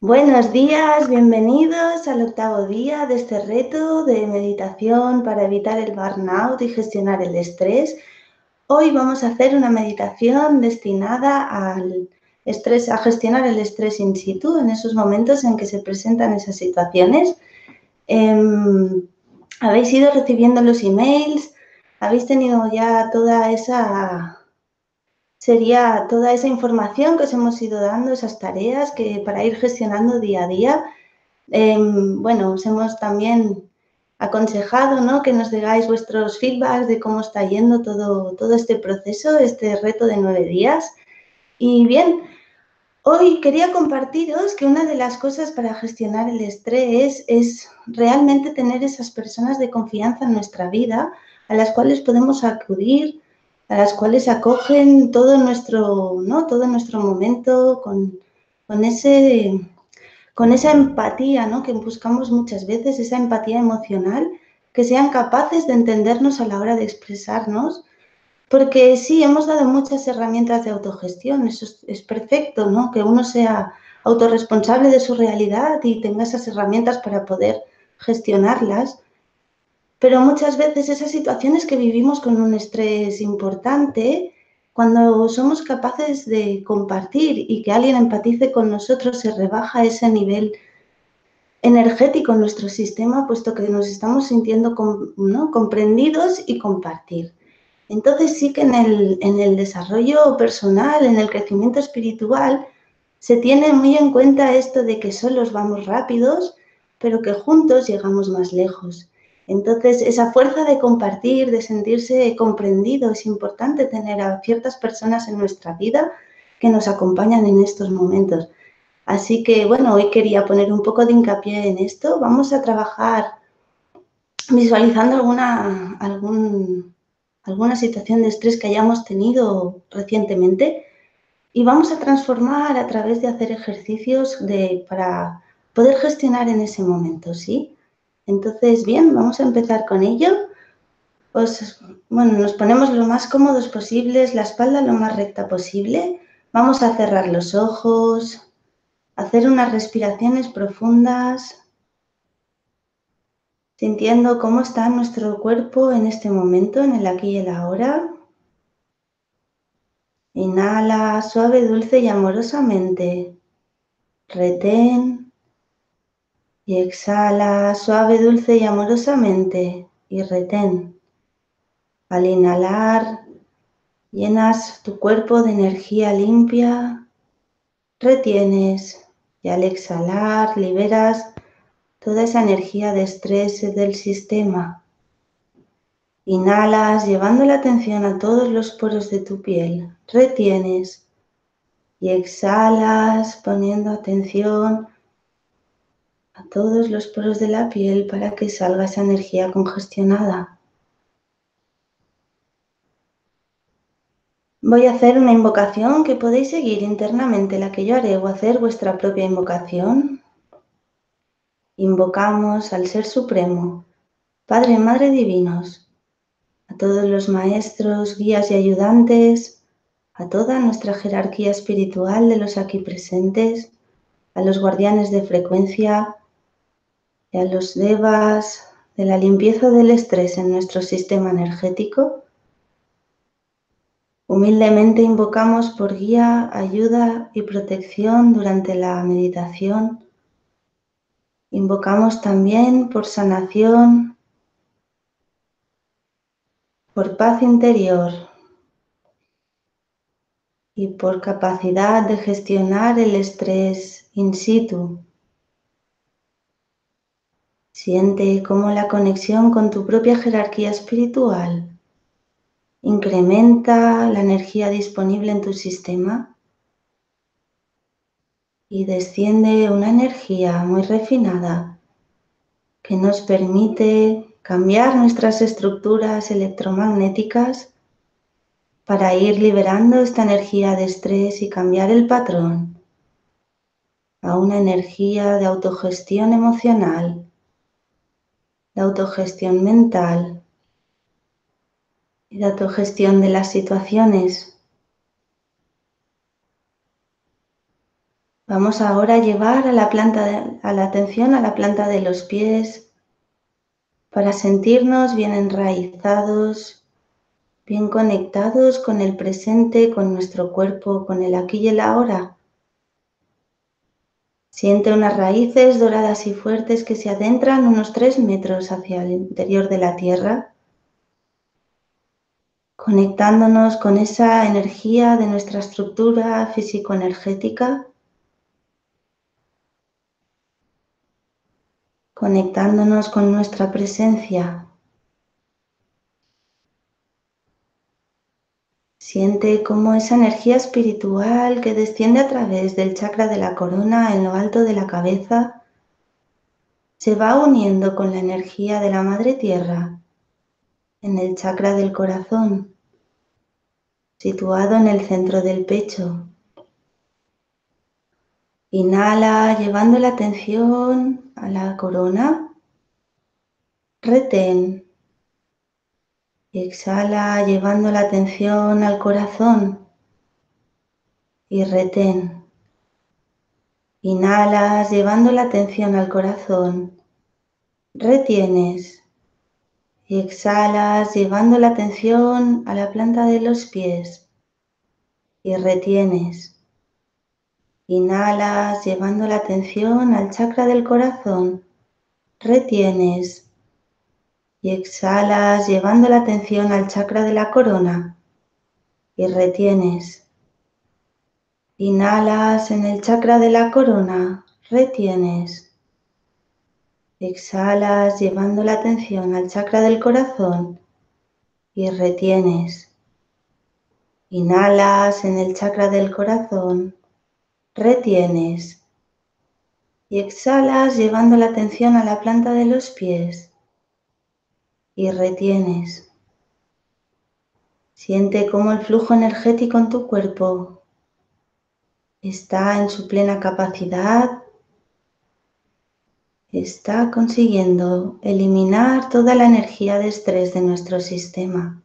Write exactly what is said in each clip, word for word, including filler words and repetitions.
Buenos días, bienvenidos al octavo día de este reto de meditación para evitar el burnout y gestionar el estrés. Hoy vamos a hacer una meditación destinada al estrés, a gestionar el estrés in situ, en esos momentos en que se presentan esas situaciones. Eh, ¿Habéis ido recibiendo los emails? ¿Habéis tenido ya toda esa... Sería toda esa información que os hemos ido dando, esas tareas que para ir gestionando día a día? Eh, bueno, os hemos también aconsejado, ¿no?, que nos digáis vuestros feedbacks de cómo está yendo todo, todo este proceso, este reto de nueve días. Y bien, hoy quería compartiros que una de las cosas para gestionar el estrés es realmente tener esas personas de confianza en nuestra vida a las cuales podemos acudir, a las cuales acogen todo nuestro, ¿no?, todo nuestro momento con, con ese... con esa empatía, ¿no?, que buscamos muchas veces, esa empatía emocional, que sean capaces de entendernos a la hora de expresarnos, porque sí, hemos dado muchas herramientas de autogestión, eso es, es perfecto, ¿no?, que uno sea autorresponsable de su realidad y tenga esas herramientas para poder gestionarlas, pero muchas veces esas situaciones que vivimos con un estrés importante, cuando somos capaces de compartir y que alguien empatice con nosotros, se rebaja ese nivel energético en nuestro sistema, puesto que nos estamos sintiendo, ¿no?, comprendidos y compartir. Entonces sí que en el, en el desarrollo personal, en el crecimiento espiritual, se tiene muy en cuenta esto de que solos vamos rápidos, pero que juntos llegamos más lejos. Entonces, esa fuerza de compartir, de sentirse comprendido, es importante tener a ciertas personas en nuestra vida que nos acompañan en estos momentos. Así que, bueno, hoy quería poner un poco de hincapié en esto. Vamos a trabajar visualizando alguna, algún, alguna situación de estrés que hayamos tenido recientemente y vamos a transformar a través de hacer ejercicios de, para poder gestionar en ese momento, ¿sí? Entonces, bien, vamos a empezar con ello. Pues, bueno, nos ponemos lo más cómodos posibles, la espalda lo más recta posible. Vamos a cerrar los ojos, hacer unas respiraciones profundas, sintiendo cómo está nuestro cuerpo en este momento, en el aquí y el ahora. Inhala suave, dulce y amorosamente. Retén y exhala suave, dulce y amorosamente y retén. Al inhalar, llenas tu cuerpo de energía limpia, retienes y al exhalar liberas toda esa energía de estrés del sistema. Inhalas llevando la atención a todos los poros de tu piel, retienes y exhalas poniendo atención a todos los poros de la piel para que salga esa energía congestionada. Voy a hacer una invocación que podéis seguir internamente la que yo haré o hacer vuestra propia invocación. Invocamos al Ser Supremo, Padre y Madre Divinos, a todos los maestros, guías y ayudantes, a toda nuestra jerarquía espiritual de los aquí presentes, a los guardianes de frecuencia y a los devas de la limpieza del estrés en nuestro sistema energético. Humildemente invocamos por guía, ayuda y protección durante la meditación. Invocamos también por sanación, por paz interior y por capacidad de gestionar el estrés in situ. Siente cómo la conexión con tu propia jerarquía espiritual incrementa la energía disponible en tu sistema y desciende una energía muy refinada que nos permite cambiar nuestras estructuras electromagnéticas para ir liberando esta energía de estrés y cambiar el patrón a una energía de autogestión emocional, de autogestión mental y de autogestión de las situaciones. Vamos ahora a llevar a la, planta de, a la atención a la planta de los pies para sentirnos bien enraizados, bien conectados con el presente, con nuestro cuerpo, con el aquí y el ahora. Siente unas raíces doradas y fuertes que se adentran unos tres metros hacia el interior de la tierra, conectándonos con esa energía de nuestra estructura físico-energética, conectándonos con nuestra presencia. Siente cómo esa energía espiritual que desciende a través del chakra de la corona en lo alto de la cabeza se va uniendo con la energía de la Madre Tierra en el chakra del corazón, situado en el centro del pecho. Inhala llevando la atención a la corona, retén. Exhala llevando la atención al corazón y retén. Inhalas llevando la atención al corazón, retienes. Y exhalas llevando la atención a la planta de los pies y retienes. Inhalas llevando la atención al chakra del corazón, retienes. Y exhalas llevando la atención al chakra de la corona y retienes. Inhalas en el chakra de la corona, retienes. Exhalas llevando la atención al chakra del corazón y retienes. Inhalas en el chakra del corazón, retienes. Y exhalas llevando la atención a la planta de los pies y retienes. Siente cómo el flujo energético en tu cuerpo está en su plena capacidad, está consiguiendo eliminar toda la energía de estrés de nuestro sistema.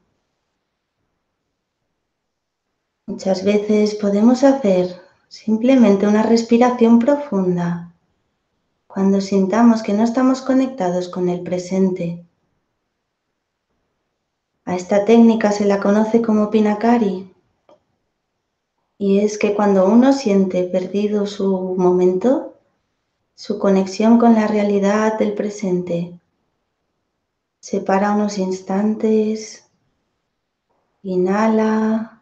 Muchas veces podemos hacer simplemente una respiración profunda cuando sintamos que no estamos conectados con el presente. A esta técnica se la conoce como Pinakari y es que cuando uno siente perdido su momento, su conexión con la realidad del presente, se para unos instantes, inhala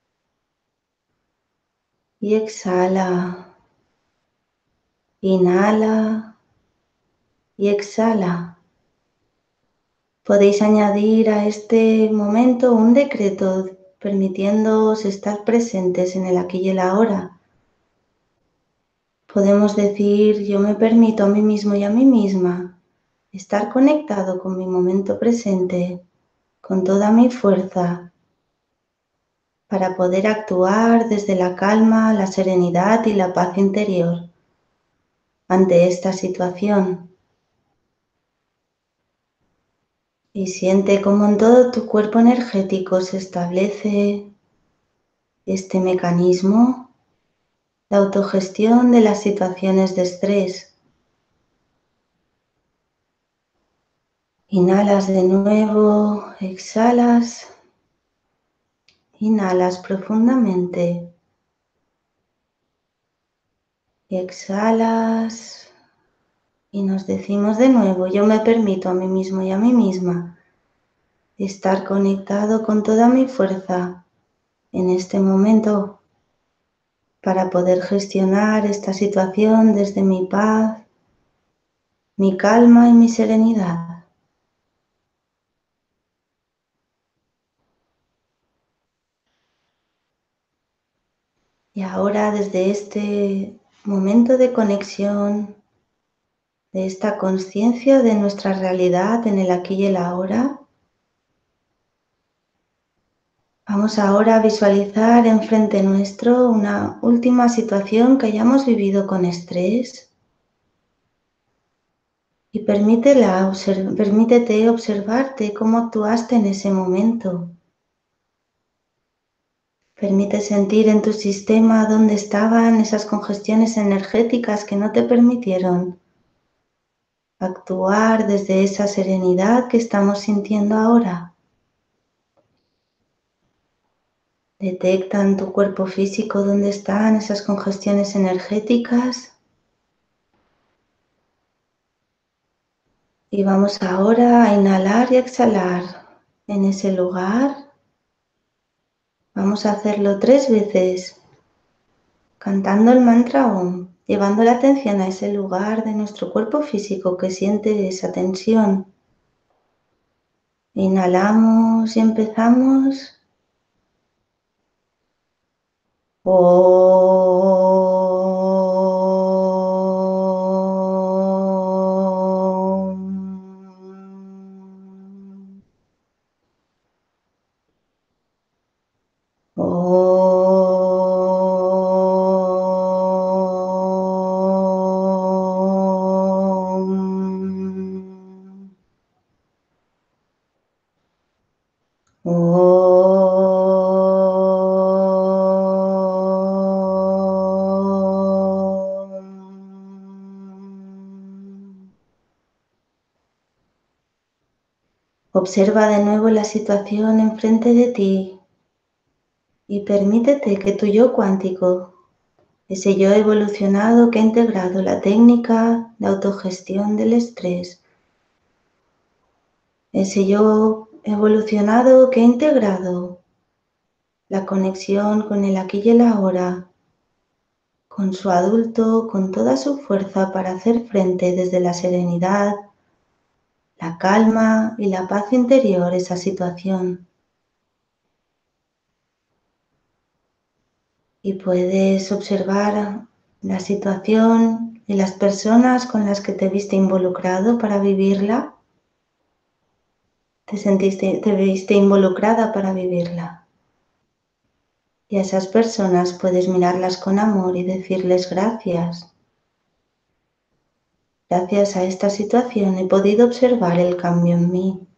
y exhala, inhala y exhala. Podéis añadir a este momento un decreto permitiéndoos estar presentes en el aquí y el ahora. Podemos decir, yo me permito a mí mismo y a mí misma estar conectado con mi momento presente, con toda mi fuerza, para poder actuar desde la calma, la serenidad y la paz interior ante esta situación. Y siente cómo en todo tu cuerpo energético se establece este mecanismo de autogestión de las situaciones de estrés. Inhalas de nuevo, exhalas, inhalas profundamente, exhalas y nos decimos de nuevo, yo me permito a mí mismo y a mí misma estar conectado con toda mi fuerza en este momento para poder gestionar esta situación desde mi paz, mi calma y mi serenidad. Y ahora desde este momento de conexión, de esta conciencia de nuestra realidad en el aquí y el ahora, vamos ahora a visualizar enfrente nuestro una última situación que hayamos vivido con estrés y permítela, observ- permítete observarte cómo actuaste en ese momento. Permite sentir en tu sistema dónde estaban esas congestiones energéticas que no te permitieron actuar desde esa serenidad que estamos sintiendo ahora. Detecta en tu cuerpo físico dónde están esas congestiones energéticas. Y vamos ahora a inhalar y exhalar en ese lugar. Vamos a hacerlo tres veces, cantando el mantra Om, llevando la atención a ese lugar de nuestro cuerpo físico que siente esa tensión. Inhalamos y empezamos. Om. Om. Observa de nuevo la situación enfrente de ti y permítete que tu yo cuántico, ese yo evolucionado que ha integrado la técnica de autogestión del estrés, ese yo evolucionado que ha integrado la conexión con el aquí y el ahora, con su adulto, con toda su fuerza para hacer frente desde la serenidad, la calma y la paz interior a esa situación. Y puedes observar la situación y las personas con las que te viste involucrado para vivirla. Te sentiste, te viste involucrada para vivirla. Y a esas personas puedes mirarlas con amor y decirles gracias. Gracias a esta situación he podido observar el cambio en mí.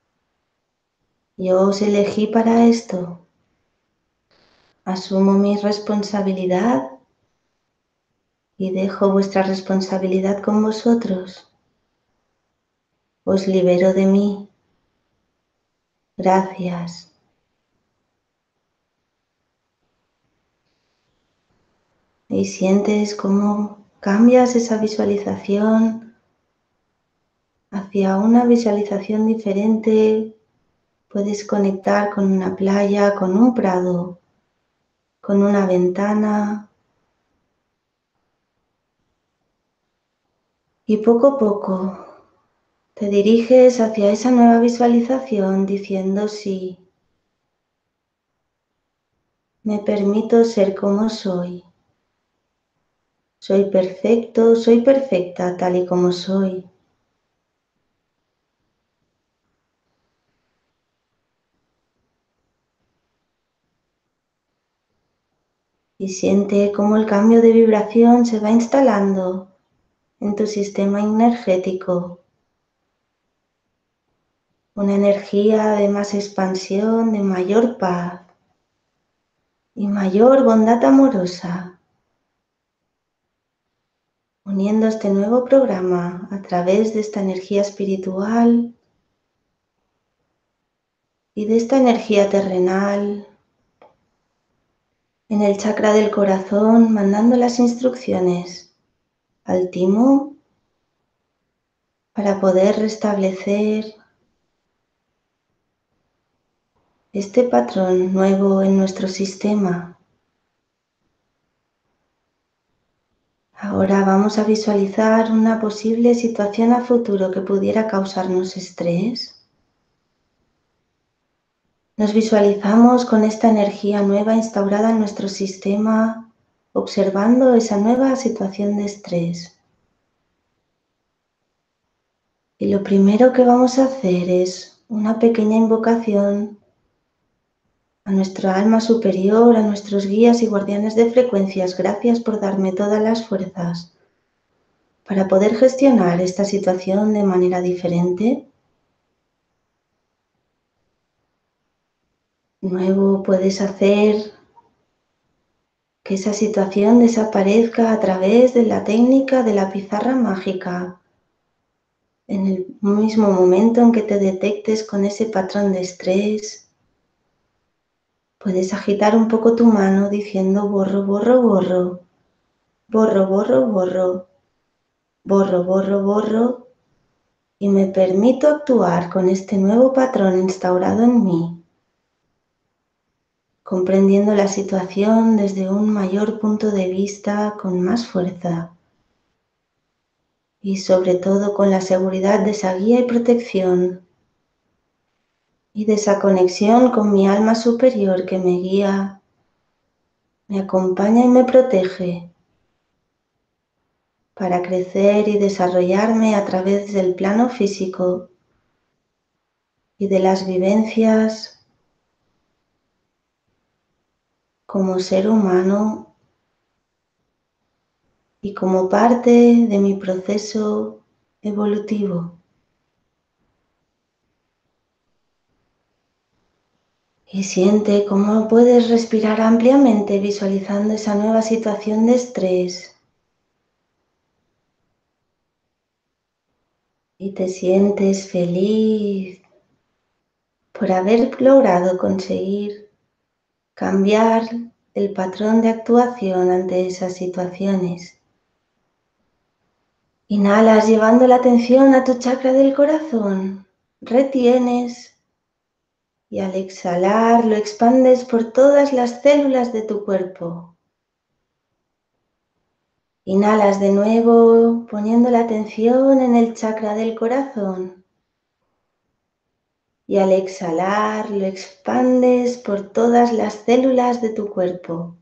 Yo os elegí para esto. Asumo mi responsabilidad y dejo vuestra responsabilidad con vosotros. Os libero de mí. Gracias. Y sientes cómo cambias esa visualización hacia una visualización diferente. Puedes conectar con una playa, con un prado, con una ventana. Y poco a poco te diriges hacia esa nueva visualización diciendo sí. Me permito ser como soy. Soy perfecto, soy perfecta tal y como soy. Y siente cómo el cambio de vibración se va instalando en tu sistema energético. Una energía de más expansión, de mayor paz y mayor bondad amorosa. Uniendo este nuevo programa a través de esta energía espiritual y de esta energía terrenal en el chakra del corazón, mandando las instrucciones al timo para poder restablecer este patrón nuevo en nuestro sistema. Ahora vamos a visualizar una posible situación a futuro que pudiera causarnos estrés. Nos visualizamos con esta energía nueva instaurada en nuestro sistema, observando esa nueva situación de estrés. Y lo primero que vamos a hacer es una pequeña invocación a nuestra alma superior, a nuestros guías y guardianes de frecuencias. Gracias por darme todas las fuerzas para poder gestionar esta situación de manera diferente. Nuevo puedes hacer que esa situación desaparezca a través de la técnica de la pizarra mágica. En el mismo momento en que te detectes con ese patrón de estrés, puedes agitar un poco tu mano diciendo borro, borro, borro, borro, borro, borro, borro, borro, borro, y me permito actuar con este nuevo patrón instaurado en mí, comprendiendo la situación desde un mayor punto de vista con más fuerza y sobre todo con la seguridad de esa guía y protección y de esa conexión con mi alma superior que me guía, me acompaña y me protege para crecer y desarrollarme a través del plano físico y de las vivencias como ser humano y como parte de mi proceso evolutivo. Y siente cómo puedes respirar ampliamente visualizando esa nueva situación de estrés. Y te sientes feliz por haber logrado conseguir cambiar el patrón de actuación ante esas situaciones. Inhalas llevando la atención a tu chakra del corazón, retienes y al exhalar lo expandes por todas las células de tu cuerpo. Inhalas de nuevo poniendo la atención en el chakra del corazón y al exhalar lo expandes por todas las células de tu cuerpo.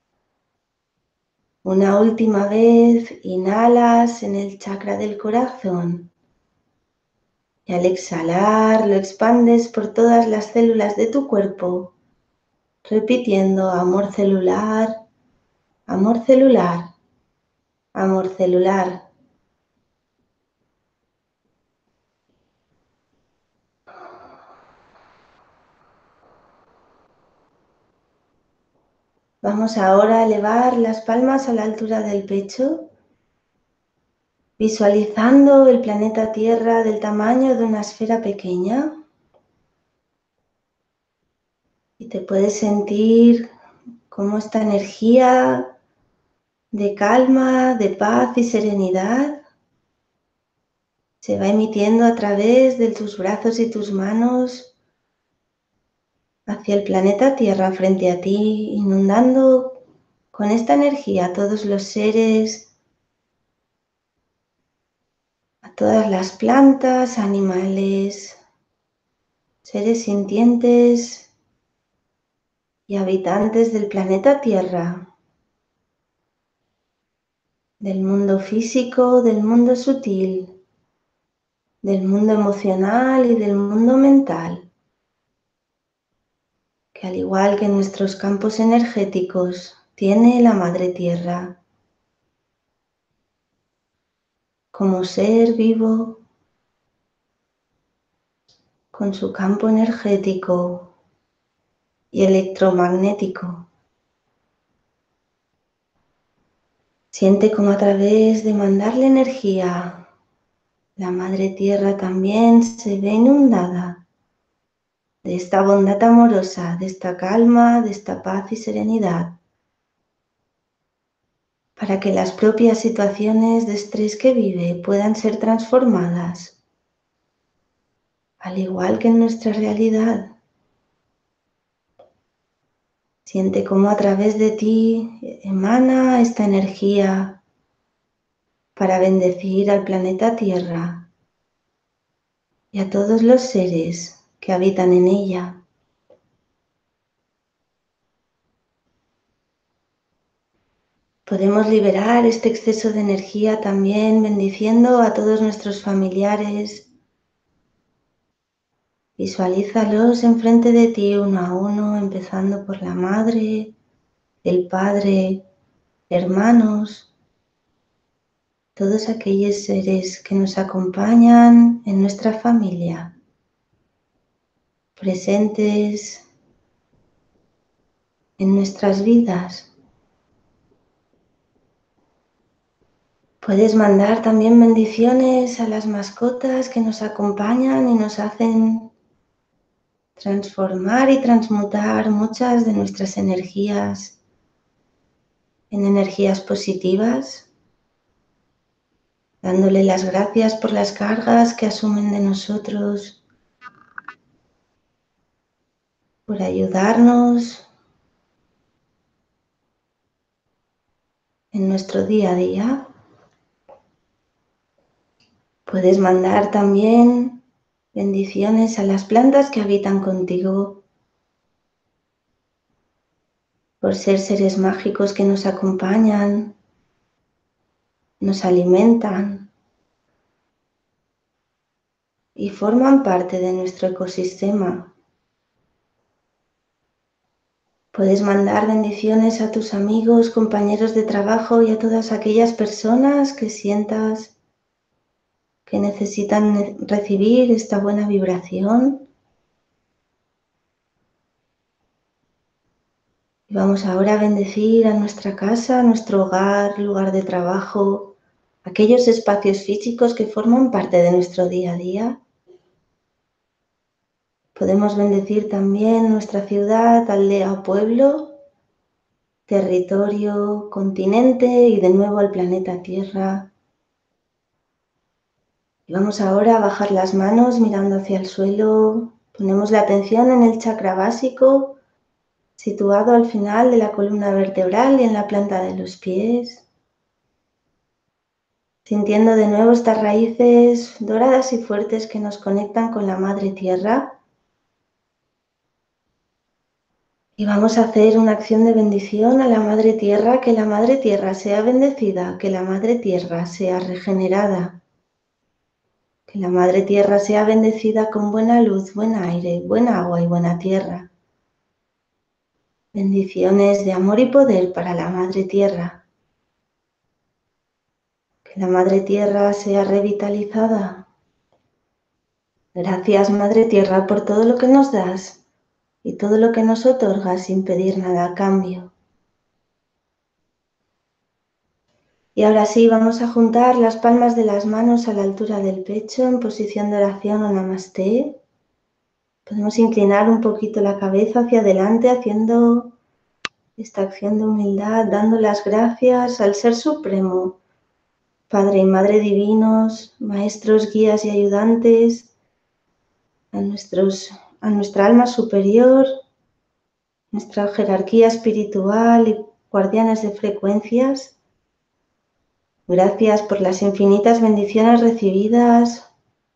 Una última vez, inhalas en el chakra del corazón y al exhalar lo expandes por todas las células de tu cuerpo, repitiendo amor celular, amor celular, amor celular. Vamos ahora a elevar las palmas a la altura del pecho, visualizando el planeta Tierra del tamaño de una esfera pequeña. Y te puedes sentir como esta energía de calma, de paz y serenidad se va emitiendo a través de tus brazos y tus manos hacia el planeta Tierra frente a ti, inundando con esta energía a todos los seres, a todas las plantas, animales, seres sintientes y habitantes del planeta Tierra, del mundo físico, del mundo sutil, del mundo emocional y del mundo mental, que al igual que nuestros campos energéticos tiene la Madre Tierra como ser vivo con su campo energético y electromagnético. Siente como a través de mandarle energía, la Madre Tierra también se ve inundada de esta bondad amorosa, de esta calma, de esta paz y serenidad, para que las propias situaciones de estrés que vive puedan ser transformadas, al igual que en nuestra realidad. Siente cómo a través de ti emana esta energía para bendecir al planeta Tierra y a todos los seres que habitan en ella. Podemos liberar este exceso de energía también bendiciendo a todos nuestros familiares. Visualízalos enfrente de ti uno a uno, empezando por la madre, el padre, hermanos, todos aquellos seres que nos acompañan en nuestra familia, presentes en nuestras vidas. Puedes mandar también bendiciones a las mascotas que nos acompañan y nos hacen transformar y transmutar muchas de nuestras energías en energías positivas, dándole las gracias por las cargas que asumen de nosotros, por ayudarnos en nuestro día a día. Puedes mandar también bendiciones a las plantas que habitan contigo, por ser seres mágicos que nos acompañan, nos alimentan y forman parte de nuestro ecosistema. Puedes mandar bendiciones a tus amigos, compañeros de trabajo y a todas aquellas personas que sientas que necesitan recibir esta buena vibración. Y vamos ahora a bendecir a nuestra casa, a nuestro hogar, lugar de trabajo, aquellos espacios físicos que forman parte de nuestro día a día. Podemos bendecir también nuestra ciudad, aldea o pueblo, territorio, continente y de nuevo al planeta Tierra. Y vamos ahora a bajar las manos mirando hacia el suelo. Ponemos la atención en el chakra básico, situado al final de la columna vertebral y en la planta de los pies. Sintiendo de nuevo estas raíces doradas y fuertes que nos conectan con la Madre Tierra. Y vamos a hacer una acción de bendición a la Madre Tierra, que la Madre Tierra sea bendecida, que la Madre Tierra sea regenerada, que la Madre Tierra sea bendecida con buena luz, buen aire, buen agua y buena tierra. Bendiciones de amor y poder para la Madre Tierra. Que la Madre Tierra sea revitalizada. Gracias, Madre Tierra, por todo lo que nos das y todo lo que nos otorgas sin pedir nada a cambio. Y ahora sí, vamos a juntar las palmas de las manos a la altura del pecho en posición de oración o Namasté. Podemos inclinar un poquito la cabeza hacia adelante haciendo esta acción de humildad, dando las gracias al Ser Supremo, Padre y Madre Divinos, Maestros, Guías y Ayudantes, a, nuestros, a nuestra alma superior, nuestra jerarquía espiritual y guardianes de frecuencias. Gracias por las infinitas bendiciones recibidas.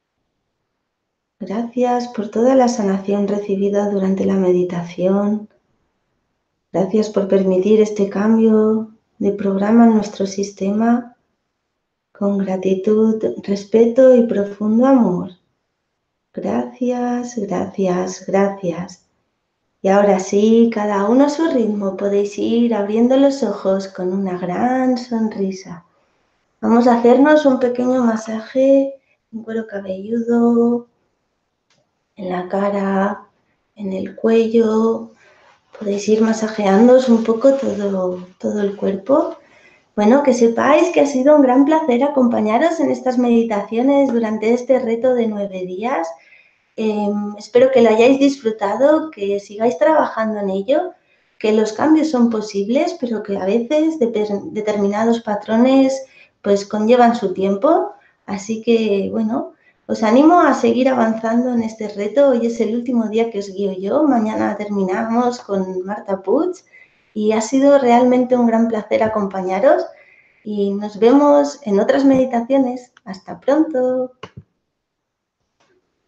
Gracias por toda la sanación recibida durante la meditación. Gracias por permitir este cambio de programa en nuestro sistema con gratitud, respeto y profundo amor. Gracias, gracias, gracias. Y ahora sí, cada uno a su ritmo, podéis ir abriendo los ojos con una gran sonrisa. Vamos a hacernos un pequeño masaje en cuero cabelludo, en la cara, en el cuello. Podéis ir masajeándoos un poco todo, todo el cuerpo. Bueno, que sepáis que ha sido un gran placer acompañaros en estas meditaciones durante este reto de nueve días. Eh, espero que lo hayáis disfrutado, que sigáis trabajando en ello, que los cambios son posibles, pero que a veces de, determinados patrones pues conllevan su tiempo. Así que, bueno, os animo a seguir avanzando en este reto. Hoy es el último día que os guío yo. Mañana terminamos con Marta Puig y ha sido realmente un gran placer acompañaros y nos vemos en otras meditaciones. Hasta pronto.